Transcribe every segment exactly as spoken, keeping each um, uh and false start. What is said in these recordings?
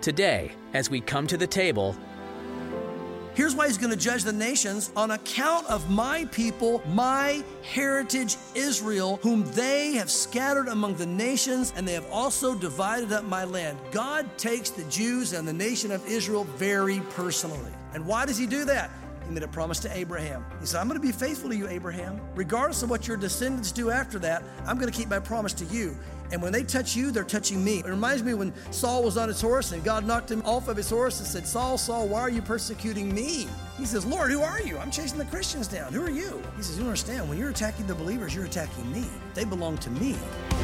Today, as we come to the table, here's why he's going to judge the nations on account of my people, my heritage Israel, whom they have scattered among the nations, and they have also divided up my land. God takes the Jews and the nation of Israel very personally. And why does he do that? He made a promise to Abraham. He said, I'm going to be faithful to you, Abraham. Regardless of what your descendants do after that, I'm going to keep my promise to you. And when they touch you, they're touching me. It reminds me when Saul was on his horse and God knocked him off of his horse and said, Saul, Saul, why are you persecuting me? He says, Lord, who are you? I'm chasing the Christians down. Who are you? He says, you don't understand. When you're attacking the believers, you're attacking me. They belong to me.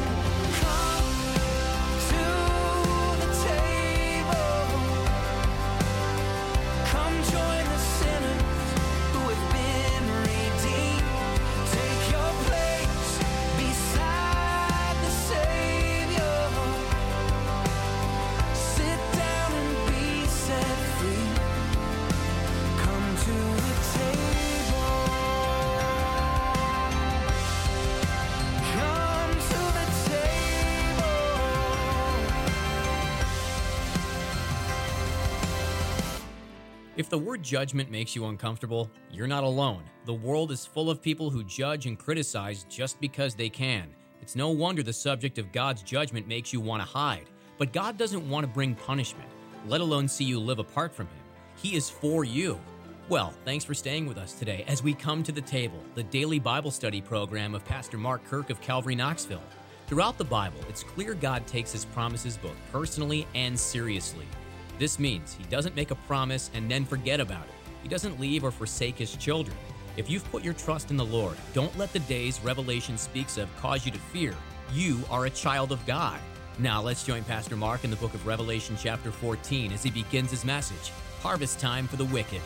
If the word judgment makes you uncomfortable, you're not alone. The world is full of people who judge and criticize just because they can. It's no wonder the subject of God's judgment makes you want to hide. But God doesn't want to bring punishment, let alone see you live apart from Him. He is for you. Well, thanks for staying with us today as we come to the table, the daily Bible study program of Pastor Mark Kirk of Calvary Knoxville. Throughout the Bible, it's clear God takes His promises both personally and seriously. This means He doesn't make a promise and then forget about it. He doesn't leave or forsake His children. If you've put your trust in the Lord, don't let the days Revelation speaks of cause you to fear. You are a child of God. Now let's join Pastor Mark in the book of Revelation chapter fourteen as he begins his message, Harvest Time for the Wicked.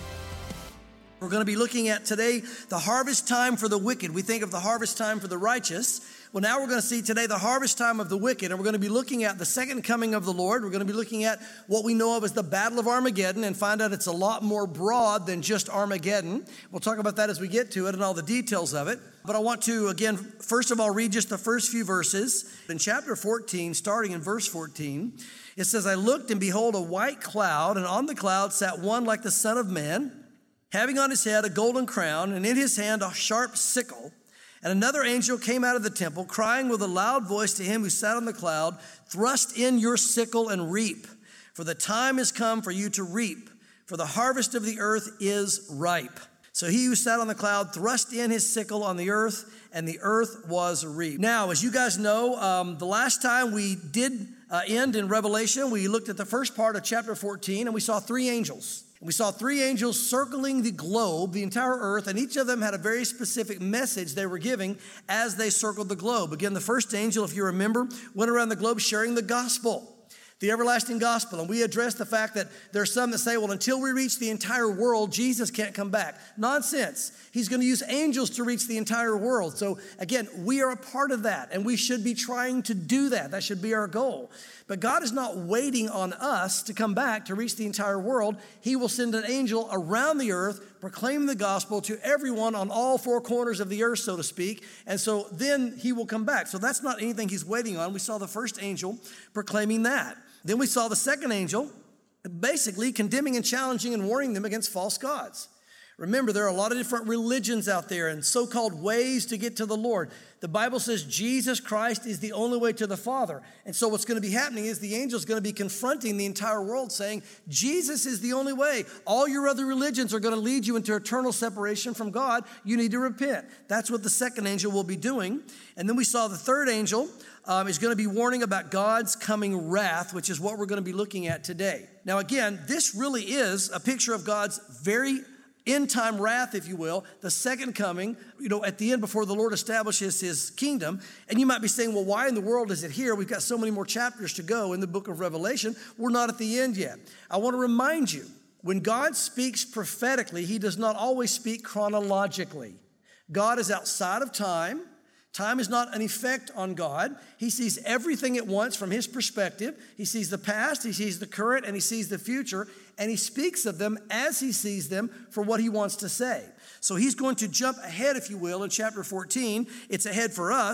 We're going to be looking at today the harvest time for the wicked. We think of the harvest time for the righteous. Well, now we're going to see today the harvest time of the wicked, and we're going to be looking at the second coming of the Lord. We're going to be looking at what we know of as the Battle of Armageddon and find out it's a lot more broad than just Armageddon. We'll talk about that as we get to it and all the details of it. But I want to, again, first of all, read just the first few verses. In chapter fourteen, starting in verse fourteen, it says, I looked, and behold, a white cloud, and on the cloud sat one like the Son of Man, having on his head a golden crown, and in his hand a sharp sickle. And another angel came out of the temple, crying with a loud voice to him who sat on the cloud, thrust in your sickle and reap, for the time is come for you to reap, for the harvest of the earth is ripe. So he who sat on the cloud thrust in his sickle on the earth, and the earth was reaped. Now, as you guys know, um, the last time we did uh, end in Revelation, we looked at the first part of chapter fourteen, and we saw three angels. We saw three angels circling the globe, the entire earth, and each of them had a very specific message they were giving as they circled the globe. Again, the first angel, if you remember, went around the globe sharing the gospel, the everlasting gospel. And we addressed the fact that there are some that say, well, until we reach the entire world, Jesus can't come back. Nonsense. He's going to use angels to reach the entire world. So again, we are a part of that, and we should be trying to do that. That should be our goal. But God is not waiting on us to come back to reach the entire world. He will send an angel around the earth, proclaiming the gospel to everyone on all four corners of the earth, so to speak. And so then he will come back. So that's not anything he's waiting on. We saw the first angel proclaiming that. Then we saw the second angel basically condemning and challenging and warning them against false gods. Remember, there are a lot of different religions out there and so-called ways to get to the Lord. The Bible says Jesus Christ is the only way to the Father. And so what's going to be happening is the angel is going to be confronting the entire world saying, Jesus is the only way. All your other religions are going to lead you into eternal separation from God. You need to repent. That's what the second angel will be doing. And then we saw the third angel um, is going to be warning about God's coming wrath, which is what we're going to be looking at today. Now, again, this really is a picture of God's very end time wrath, if you will, the second coming, you know, at the end before the Lord establishes his kingdom. And you might be saying, well, why in the world is it here? We've got so many more chapters to go in the book of Revelation. We're not at the end yet. I want to remind you, when God speaks prophetically, he does not always speak chronologically. God is outside of time. Time is not an effect on God. He sees everything at once from his perspective. He sees the past, he sees the current, and he sees the future, and he speaks of them as he sees them for what he wants to say. So he's going to jump ahead, if you will, in chapter fourteen. It's ahead for us.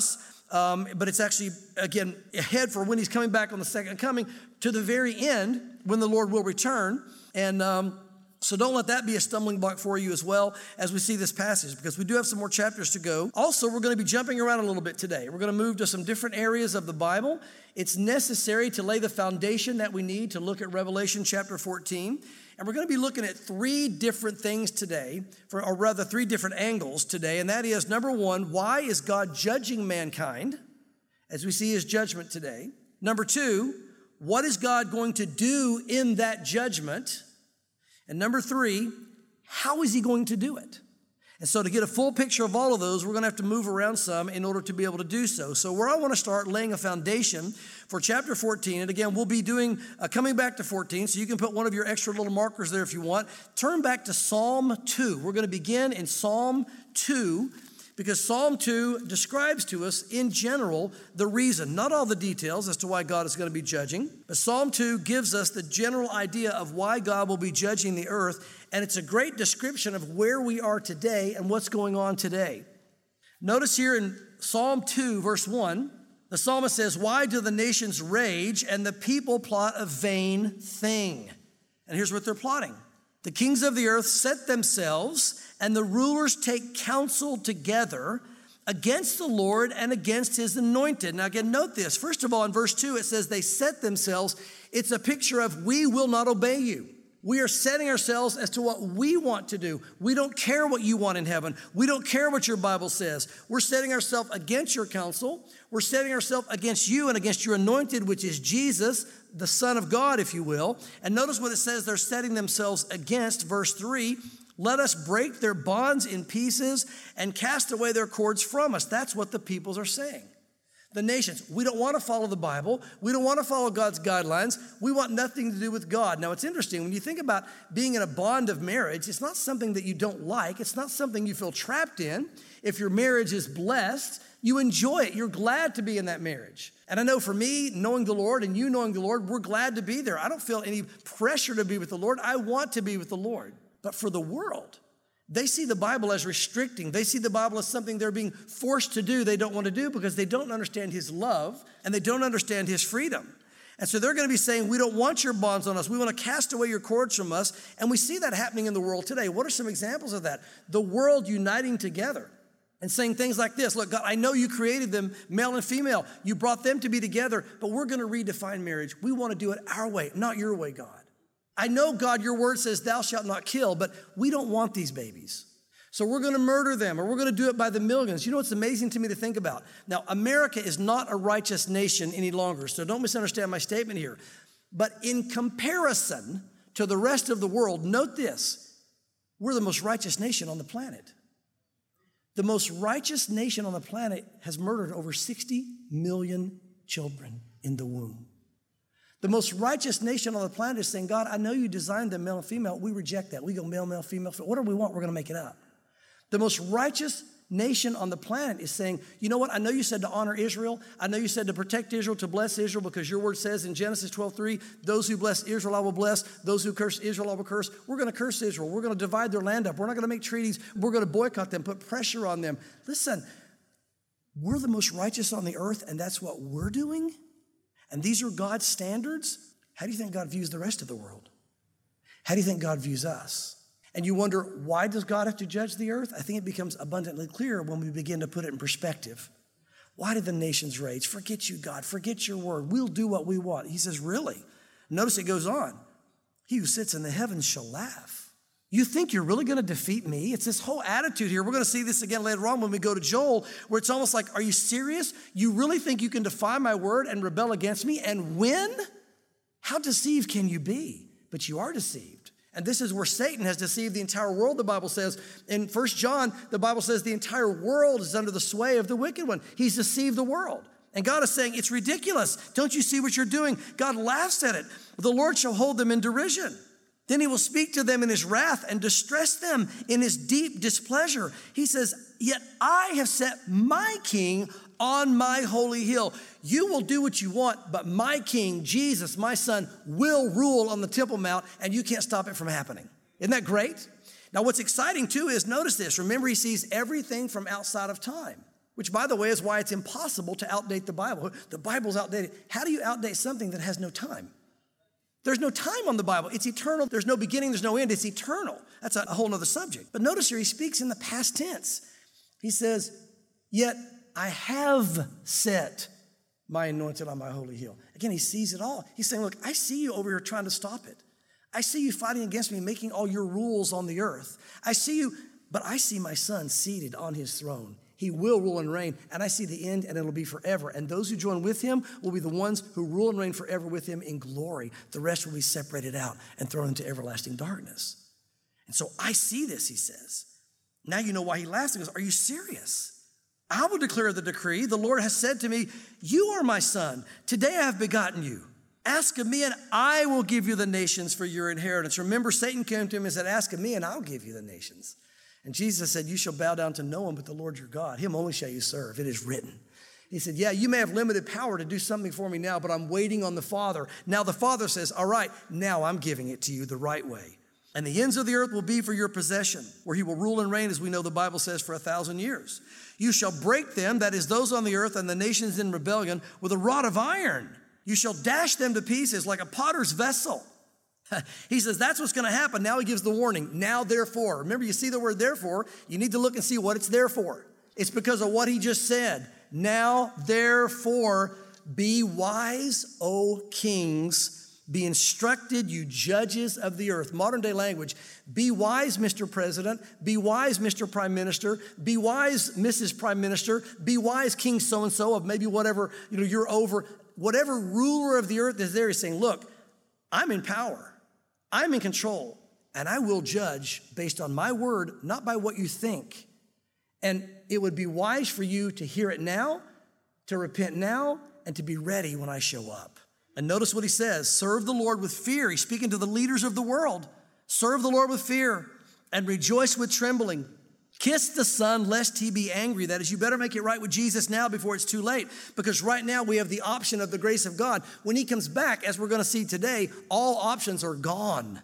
um, but it's actually, again, ahead for when he's coming back on the second coming to the very end when the Lord will return. And um, so don't let that be a stumbling block for you as well as we see this passage, because we do have some more chapters to go. Also, we're going to be jumping around a little bit today. We're going to move to some different areas of the Bible. It's necessary to lay the foundation that we need to look at Revelation chapter fourteen. And we're going to be looking at three different things today, for, or rather three different angles today. And that is, number one, why is God judging mankind as we see his judgment today? Number two, what is God going to do in that judgment? And number three, how is he going to do it? And so to get a full picture of all of those, we're going to have to move around some in order to be able to do so. So where I want to start laying a foundation for chapter fourteen, and again, we'll be doing, uh, coming back to fourteen, so you can put one of your extra little markers there if you want. Turn back to Psalm two. We're going to begin in Psalm two, because Psalm two describes to us in general the reason, not all the details as to why God is going to be judging, but Psalm two gives us the general idea of why God will be judging the earth. And it's a great description of where we are today and what's going on today. Notice here in Psalm two, verse one, the psalmist says, "Why do the nations rage and the people plot a vain thing?" And here's what they're plotting. "The kings of the earth set themselves, and the rulers take counsel together against the Lord and against his anointed." Now again, note this. First of all, in verse two, it says they set themselves. It's a picture of, we will not obey you. We are setting ourselves as to what we want to do. We don't care what you want in heaven. We don't care what your Bible says. We're setting ourselves against your counsel. We're setting ourselves against you and against your anointed, which is Jesus, the Son of God, if you will. And notice what it says they're setting themselves against. Verse three, "Let us break their bonds in pieces and cast away their cords from us." That's what the peoples are saying. The nations, we don't want to follow the Bible. We don't want to follow God's guidelines. We want nothing to do with God. Now, it's interesting. When you think about being in a bond of marriage, it's not something that you don't like. It's not something you feel trapped in. If your marriage is blessed, you enjoy it. You're glad to be in that marriage. And I know for me, knowing the Lord and you knowing the Lord, we're glad to be there. I don't feel any pressure to be with the Lord. I want to be with the Lord. But for the world, they see the Bible as restricting. They see the Bible as something they're being forced to do they don't want to do, because they don't understand his love and they don't understand his freedom. And so they're going to be saying, we don't want your bonds on us. We want to cast away your cords from us. And we see that happening in the world today. What are some examples of that? The world uniting together and saying things like this: "Look, God, I know you created them, male and female. You brought them to be together, but we're going to redefine marriage. We want to do it our way, not your way, God. I know, God, your word says thou shalt not kill, but we don't want these babies. So we're going to murder them, or we're going to do it by the millions." You know what's amazing to me to think about? Now, America is not a righteous nation any longer, so don't misunderstand my statement here. But in comparison to the rest of the world, note this: we're the most righteous nation on the planet. The most righteous nation on the planet has murdered over sixty million children in the womb. The most righteous nation on the planet is saying, "God, I know you designed them male and female. We reject that. We go male, male, female, female. Whatever we want, we're going to make it up." The most righteous nation on the planet is saying, "You know what? I know you said to honor Israel. I know you said to protect Israel, to bless Israel, because your word says in Genesis twelve three, those who bless Israel I will bless, those who curse Israel I will curse." We're going to curse Israel. We're going to divide their land up. We're not going to make treaties. We're going to boycott them, put pressure on them. Listen, we're the most righteous on the earth, and that's what we're doing? And these are God's standards? How do you think God views the rest of the world? How do you think God views us? And you wonder, why does God have to judge the earth? I think it becomes abundantly clear when we begin to put it in perspective. Why do the nations rage? Forget you, God. Forget your word. We'll do what we want. He says, really? Notice it goes on. "He who sits in the heavens shall laugh." You think you're really going to defeat me? It's this whole attitude here. We're going to see this again later on when we go to Joel, where it's almost like, are you serious? You really think you can defy my word and rebel against me and win? How deceived can you be? But you are deceived. And this is where Satan has deceived the entire world, the Bible says. In First John, the Bible says the entire world is under the sway of the wicked one. He's deceived the world. And God is saying, it's ridiculous. Don't you see what you're doing? God laughs at it. The Lord shall hold them in derision. Then he will speak to them in his wrath and distress them in his deep displeasure. He says, "Yet I have set my king on my holy hill." You will do what you want, but my king, Jesus, my son, will rule on the Temple Mount, and you can't stop it from happening. Isn't that great? Now, what's exciting too is, notice this. Remember, he sees everything from outside of time. which, by the way, is why it's impossible to outdate the Bible. The Bible's outdated. How do you outdate something that has no time? There's no time on the Bible. It's eternal. There's no beginning. There's no end. It's eternal. That's a whole other subject. But notice here, he speaks in the past tense. He says, yet I have set my anointed on my holy hill. Again, he sees it all. He's saying, look, I see you over here trying to stop it. I see you fighting against me, making all your rules on the earth. I see you, but I see my son seated on his throne. He will rule and reign, and I see the end, and it'll be forever. And those who join with him will be the ones who rule and reign forever with him in glory. The rest will be separated out and thrown into everlasting darkness. And so I see this, he says. Now you know why he laughs and goes, are you serious? I will declare the decree. The Lord has said to me, you are my son. Today I have begotten you. Ask of me, and I will give you the nations for your inheritance. Remember, Satan came to him and said, ask of me, and I'll give you the nations. And Jesus said, you shall bow down to no one but the Lord your God. Him only shall you serve. It is written. He said, yeah, you may have limited power to do something for me now, but I'm waiting on the Father. Now the Father says, all right, now I'm giving it to you the right way. And the ends of the earth will be for your possession, where he will rule and reign, as we know the Bible says, for a thousand years. You shall break them, that is those on the earth and the nations in rebellion, with a rod of iron. You shall dash them to pieces like a potter's vessel. He says that's what's going to happen. Now he gives the warning. Now, therefore. Remember, you see the word therefore. You need to look and see what it's there for. It's because of what he just said. Now, therefore, be wise, O kings. Be instructed, you judges of the earth. Modern day language. Be wise, Mister President. Be wise, Mister Prime Minister. Be wise, Missus Prime Minister. Be wise, King so-and-so of maybe whatever, you know, you're over. Whatever ruler of the earth is there, he's saying, look, I'm in power. I'm in control, and I will judge based on my word, not by what you think. And it would be wise for you to hear it now, to repent now, and to be ready when I show up. And notice what he says, serve the Lord with fear. He's speaking to the leaders of the world. Serve the Lord with fear and rejoice with trembling. Kiss the Son, lest he be angry. That is, you better make it right with Jesus now before it's too late, because right now we have the option of the grace of God. When he comes back, as we're going to see today, all options are gone.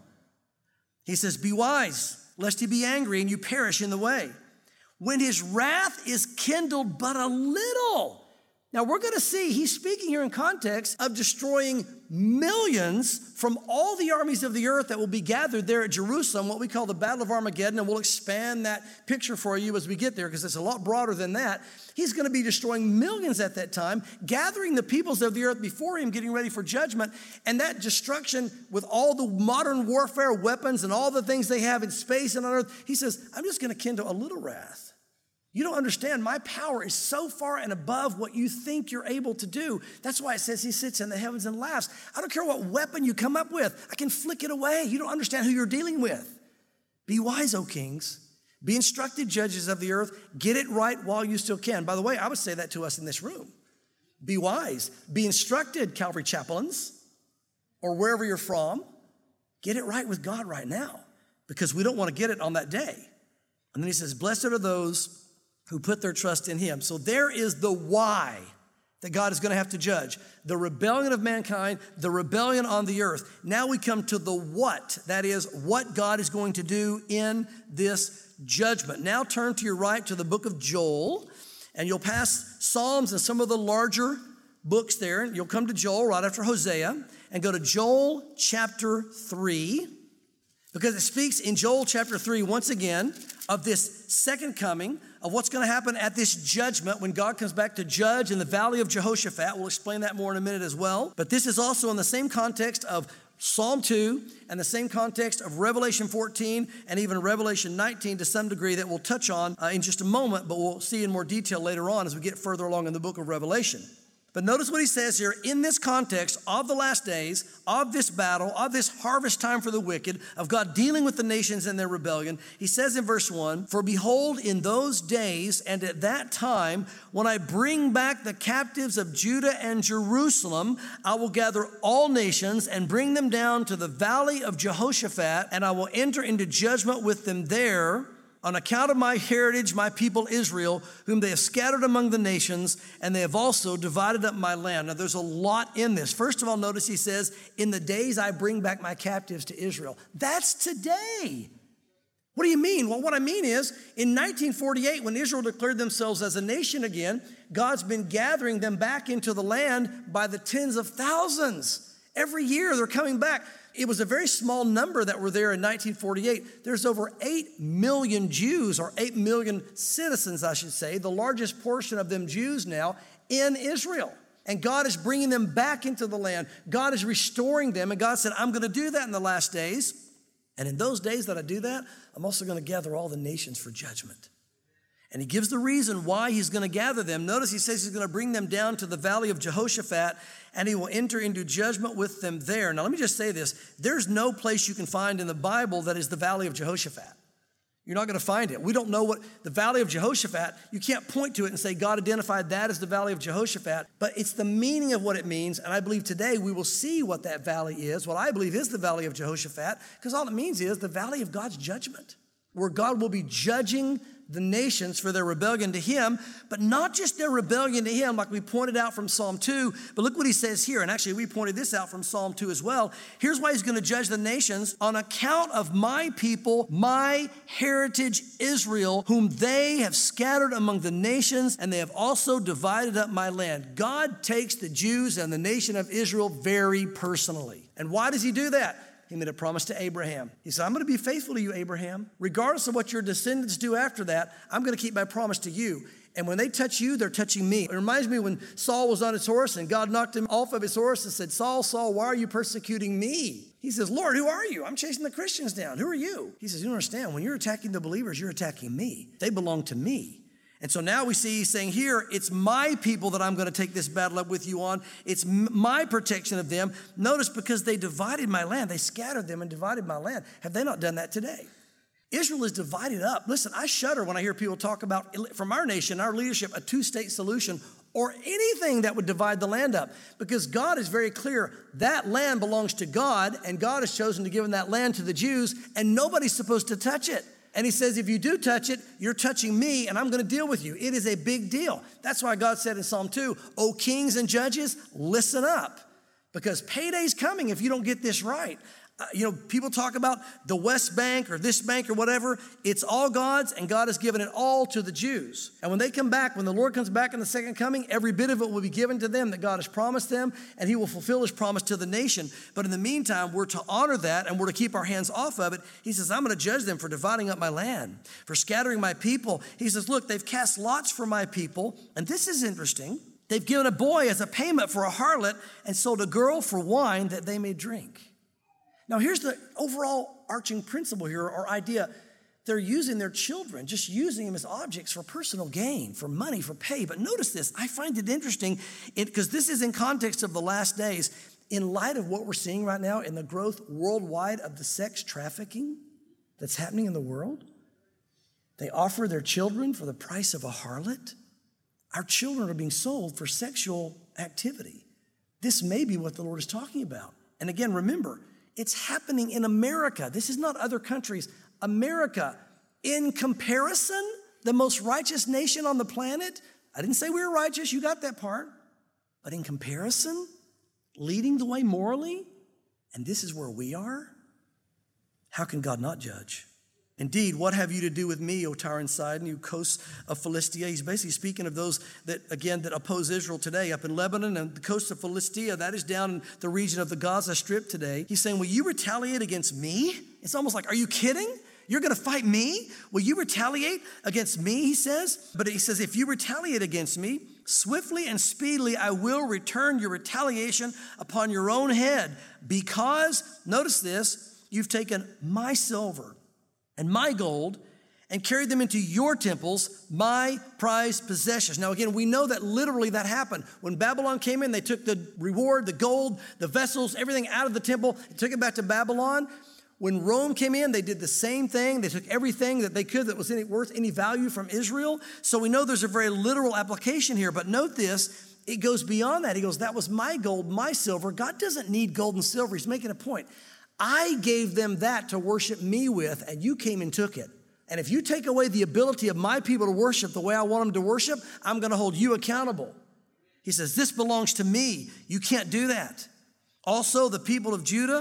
He says, be wise, lest he be angry and you perish in the way. When his wrath is kindled but a little. Now we're going to see, he's speaking here in context of destroying millions from all the armies of the earth that will be gathered there at Jerusalem, what we call the Battle of Armageddon, and we'll expand that picture for you as we get there because it's a lot broader than that. He's going to be destroying millions at that time, gathering the peoples of the earth before him, getting ready for judgment, and that destruction with all the modern warfare weapons and all the things they have in space and on earth, he says, I'm just going to kindle a little wrath. You don't understand, my power is so far and above what you think you're able to do. That's why it says he sits in the heavens and laughs. I don't care what weapon you come up with. I can flick it away. You don't understand who you're dealing with. Be wise, O kings. Be instructed, judges of the earth. Get it right while you still can. By the way, I would say that to us in this room. Be wise. Be instructed, Calvary chaplains, or wherever you're from. Get it right with God right now, because we don't want to get it on that day. And then he says, blessed are those who put their trust in him. So there is the why that God is going to have to judge. The rebellion of mankind, the rebellion on the earth. Now we come to the what. That is, what God is going to do in this judgment. Now turn to your right to the book of Joel, and you'll pass Psalms and some of the larger books there. You'll come to Joel right after Hosea, and go to Joel chapter three, because it speaks in Joel chapter three once again of this second coming, of what's going to happen at this judgment when God comes back to judge in the valley of Jehoshaphat. We'll explain that more in a minute as well. But this is also in the same context of Psalm two and the same context of Revelation fourteen and even Revelation nineteen to some degree that we'll touch on uh, in just a moment, but we'll see in more detail later on as we get further along in the book of Revelation. But notice what he says here in this context of the last days, of this battle, of this harvest time for the wicked, of God dealing with the nations and their rebellion. He says in verse one, for behold, in those days and at that time, when I bring back the captives of Judah and Jerusalem, I will gather all nations and bring them down to the valley of Jehoshaphat, and I will enter into judgment with them there, on account of my heritage, my people Israel, whom they have scattered among the nations, and they have also divided up my land. Now, there's a lot in this. First of all, notice he says, in the days I bring back my captives to Israel. That's today. What do you mean? Well, what I mean is, in nineteen forty-eight, when Israel declared themselves as a nation again, God's been gathering them back into the land by the tens of thousands. Every year they're coming back. It was a very small number that were there in nineteen forty-eight. There's over eight million Jews, or eight million citizens, I should say, the largest portion of them Jews now in Israel. And God is bringing them back into the land. God is restoring them. And God said, I'm going to do that in the last days. And in those days that I do that, I'm also going to gather all the nations for judgment. And he gives the reason why he's going to gather them. Notice he says he's going to bring them down to the valley of Jehoshaphat, and he will enter into judgment with them there. Now, let me just say this. There's no place you can find in the Bible that is the valley of Jehoshaphat. You're not going to find it. We don't know what the valley of Jehoshaphat, you can't point to it and say God identified that as the valley of Jehoshaphat, but it's the meaning of what it means, and I believe today we will see what that valley is, what I believe is the valley of Jehoshaphat, because all it means is the valley of God's judgment, where God will be judging the nations for their rebellion to him, but not just their rebellion to him, like we pointed out from Psalm two, but look what he says here, and actually we pointed this out from Psalm two as well. Here's why he's going to judge the nations: on account of my people, my heritage Israel, whom they have scattered among the nations, and they have also divided up my land. God takes the Jews and the nation of Israel very personally. And why does he do that? He made a promise to Abraham. He said, I'm going to be faithful to you, Abraham. Regardless of what your descendants do after that, I'm going to keep my promise to you. And when they touch you, they're touching me. It reminds me when Saul was on his horse and God knocked him off of his horse and said, Saul, Saul, why are you persecuting me? He says, Lord, who are you? I'm chasing the Christians down. Who are you? He says, you don't understand. When you're attacking the believers, you're attacking me. They belong to me. And so now we see he's saying here, it's my people that I'm going to take this battle up with you on. It's m- my protection of them. Notice, because they divided my land, they scattered them and divided my land. Have they not done that today? Israel is divided up. Listen, I shudder when I hear people talk about, from our nation, our leadership, a two-state solution or anything that would divide the land up. Because God is very clear, that land belongs to God, and God has chosen to give that land to the Jews, and nobody's supposed to touch it. And he says, if you do touch it, you're touching me, and I'm going to deal with you. It is a big deal. That's why God said in Psalm two, O kings and judges, listen up, because payday's coming if you don't get this right. Uh, you know, people talk about the West Bank or this bank or whatever. It's all God's, and God has given it all to the Jews. And when they come back, when the Lord comes back in the second coming, every bit of it will be given to them that God has promised them, and he will fulfill his promise to the nation. But in the meantime, we're to honor that, and we're to keep our hands off of it. He says, I'm going to judge them for dividing up my land, for scattering my people. He says, look, they've cast lots for my people, and this is interesting. They've given a boy as a payment for a harlot and sold a girl for wine that they may drink. Now, here's the overall arching principle here, or idea. They're using their children, just using them as objects for personal gain, for money, for pay. But notice this. I find it interesting because this is in context of the last days. In light of what we're seeing right now in the growth worldwide of the sex trafficking that's happening in the world, they offer their children for the price of a harlot. Our children are being sold for sexual activity. This may be what the Lord is talking about. And again, remember, it's happening in America. This is not other countries. America, in comparison, the most righteous nation on the planet. I didn't say we were righteous. You got that part. But in comparison, leading the way morally, and this is where we are, how can God not judge? Indeed, what have you to do with me, O Tyre and Sidon, you coasts of Philistia? He's basically speaking of those that, again, that oppose Israel today up in Lebanon and the coast of Philistia. That is down in the region of the Gaza Strip today. He's saying, will you retaliate against me? It's almost like, are you kidding? You're going to fight me? Will you retaliate against me, he says? But he says, if you retaliate against me, swiftly and speedily I will return your retaliation upon your own head, because, notice this, you've taken my silver and my gold, and carried them into your temples, my prized possessions. Now again, we know that literally that happened. When Babylon came in, they took the reward, the gold, the vessels, everything out of the temple, and took it back to Babylon. When Rome came in, they did the same thing. They took everything that they could that was any, worth any value from Israel. So we know there's a very literal application here, but note this, it goes beyond that. He goes, that was my gold, my silver. God doesn't need gold and silver. He's making a point. I gave them that to worship me with, and you came and took it. And if you take away the ability of my people to worship the way I want them to worship, I'm going to hold you accountable. He says, this belongs to me. You can't do that. Also, the people of Judah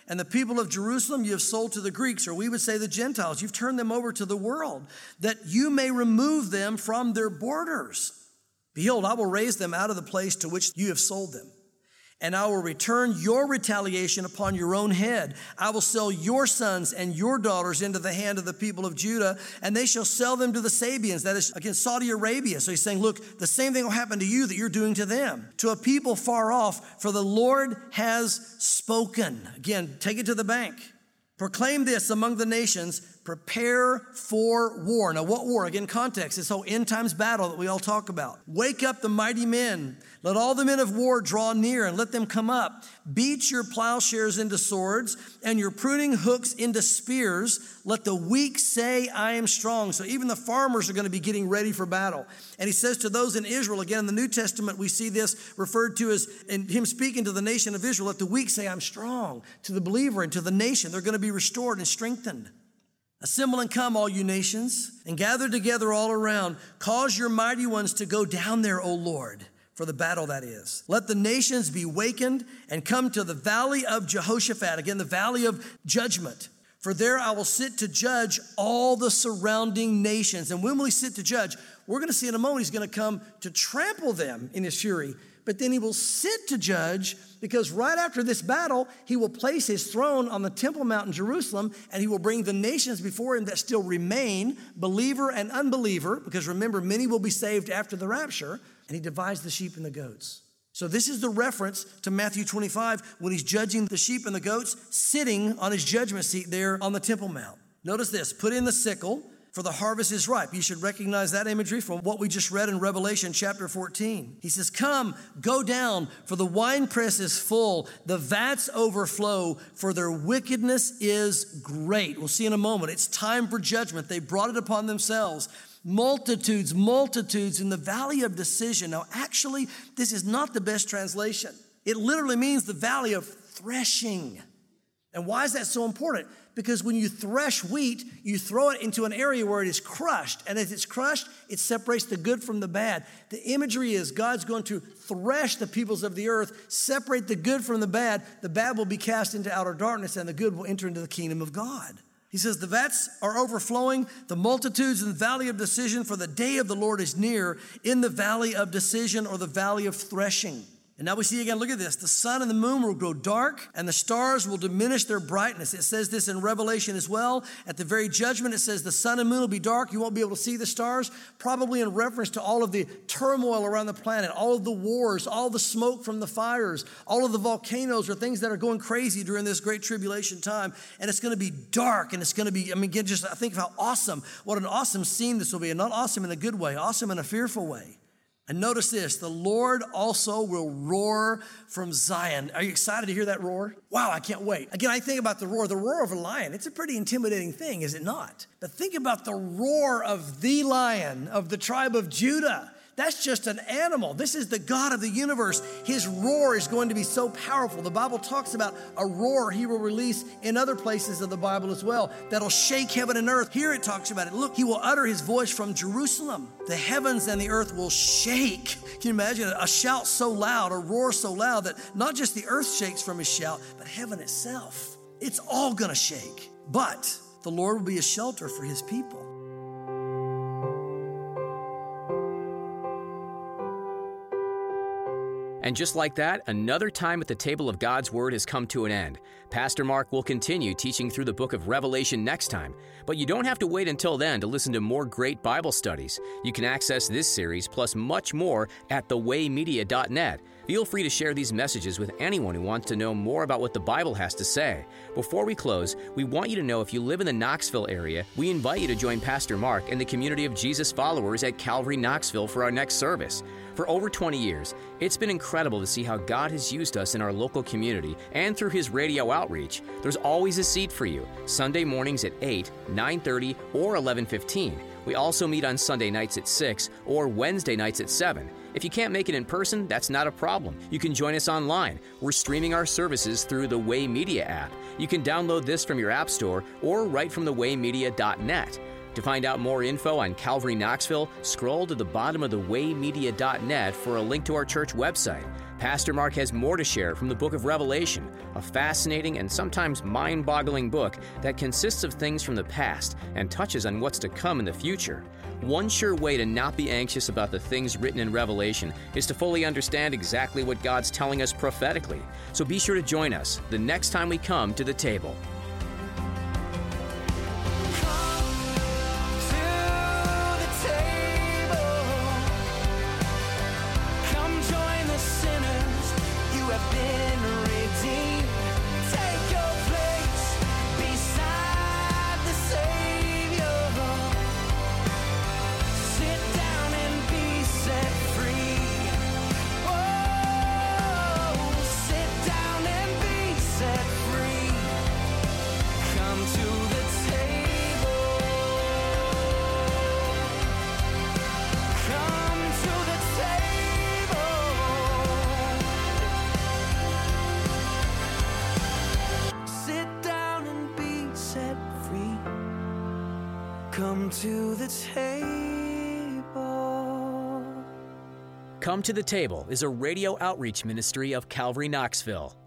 And the people of Jerusalem you have sold to the Greeks, or we would say the Gentiles. You've turned them over to the world, that you may remove them from their borders. Behold, I will raise them out of the place to which you have sold them. And I will return your retaliation upon your own head. I will sell your sons and your daughters into the hand of the people of Judah, and they shall sell them to the Sabians, that is, against Saudi Arabia. So he's saying, look, the same thing will happen to you that you're doing to them, to a people far off, for the Lord has spoken. Again, take it to the bank. Proclaim this among the nations, prepare for war. Now, what war? Again, context, this whole end times battle that we all talk about. Wake up the mighty men. Let all the men of war draw near and let them come up. Beat your plowshares into swords and your pruning hooks into spears. Let the weak say, I am strong. So even the farmers are going to be getting ready for battle. And he says to those in Israel, again, in the New Testament, we see this referred to as, in him speaking to the nation of Israel, let the weak say, I'm strong. To the believer and to the nation, they're going to be restored and strengthened. Assemble and come, all you nations, and gather together all around. Cause your mighty ones to go down there, O Lord, for the battle that is. Let the nations be wakened and come to the valley of Jehoshaphat, again, the valley of judgment. For there I will sit to judge all the surrounding nations. And when will he sit to judge? We're going to see in a moment he's going to come to trample them in his fury. But then he will sit to judge, because right after this battle, he will place his throne on the Temple Mount in Jerusalem, and he will bring the nations before him that still remain, believer and unbeliever, because remember, many will be saved after the rapture, and he divides the sheep and the goats. So this is the reference to Matthew twenty-five when he's judging the sheep and the goats, sitting on his judgment seat there on the Temple Mount. Notice this, put in the sickle, for the harvest is ripe. You should recognize that imagery from what we just read in Revelation chapter fourteen. He says, come, go down, for the winepress is full, the vats overflow, for their wickedness is great. We'll see in a moment. It's time for judgment. They brought it upon themselves. Multitudes, multitudes in the valley of decision. Now, actually, this is not the best translation. It literally means the valley of threshing. And why is that so important? Because when you thresh wheat, you throw it into an area where it is crushed. And as it's crushed, it separates the good from the bad. The imagery is God's going to thresh the peoples of the earth, separate the good from the bad. The bad will be cast into outer darkness, and the good will enter into the kingdom of God. He says, the vats are overflowing, the multitudes in the valley of decision, for the day of the Lord is near in the valley of decision, or the valley of threshing. And now we see again, look at this. The sun and the moon will grow dark and the stars will diminish their brightness. It says this in Revelation as well. At the very judgment, it says the sun and moon will be dark. You won't be able to see the stars, probably in reference to all of the turmoil around the planet, all of the wars, all the smoke from the fires, all of the volcanoes or things that are going crazy during this great tribulation time. And it's going to be dark, and it's going to be, I mean, again, just I think of how awesome, what an awesome scene this will be. And not awesome in a good way, awesome in a fearful way. And notice this, the Lord also will roar from Zion. Are you excited to hear that roar? Wow, I can't wait. Again, I think about the roar, the roar of a lion. It's a pretty intimidating thing, is it not? But think about the roar of the Lion of the tribe of Judah. That's just an animal. This is the God of the universe. His roar is going to be so powerful. The Bible talks about a roar he will release in other places of the Bible as well that'll shake heaven and earth. Here it talks about it. Look, he will utter his voice from Jerusalem. The heavens and the earth will shake. Can you imagine a shout so loud, a roar so loud that not just the earth shakes from his shout, but heaven itself. It's all going to shake. But the Lord will be a shelter for his people. And just like that, another time at the table of God's Word has come to an end. Pastor Mark will continue teaching through the book of Revelation next time, but you don't have to wait until then to listen to more great Bible studies. You can access this series plus much more at the way media dot net. Feel free to share these messages with anyone who wants to know more about what the Bible has to say. Before we close, we want you to know if you live in the Knoxville area, we invite you to join Pastor Mark and the community of Jesus followers at Calvary Knoxville for our next service. For over twenty years, it's been incredible to see how God has used us in our local community and through His radio outreach. There's always a seat for you, Sunday mornings at eight, nine thirty, or eleven fifteen. We also meet on Sunday nights at six or Wednesday nights at seven. If you can't make it in person, that's not a problem. You can join us online. We're streaming our services through the Way Media app. You can download this from your app store or right from the way media dot net. To find out more info on Calvary Knoxville, scroll to the bottom of the way media dot net for a link to our church website. Pastor Mark has more to share from the book of Revelation, a fascinating and sometimes mind-boggling book that consists of things from the past and touches on what's to come in the future. One sure way to not be anxious about the things written in Revelation is to fully understand exactly what God's telling us prophetically. So be sure to join us the next time we come to the table. Come to the table. Come to the Table is a radio outreach ministry of Calvary Knoxville.